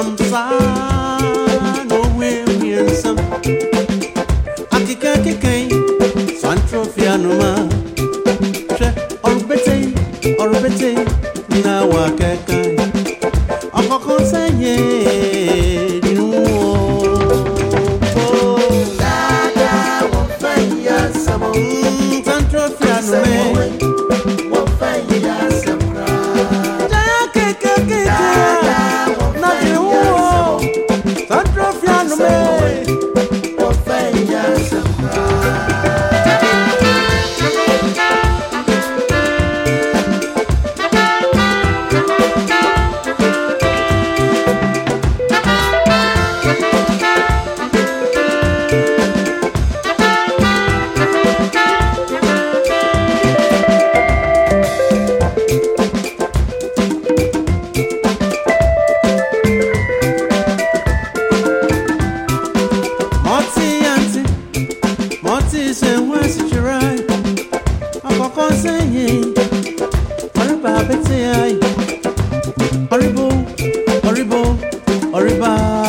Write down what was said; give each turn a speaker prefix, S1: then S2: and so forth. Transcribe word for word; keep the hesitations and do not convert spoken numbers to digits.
S1: sa no we mi nsam akika kika Santropia no ma che orbete orbete na wa kaka akoko sanye dinu o dada wo fanya samo Santropia no me wo fanya samra ja kaka kaka na de wo Santropia no me wo fanya samra Horrible, horrible, horrible.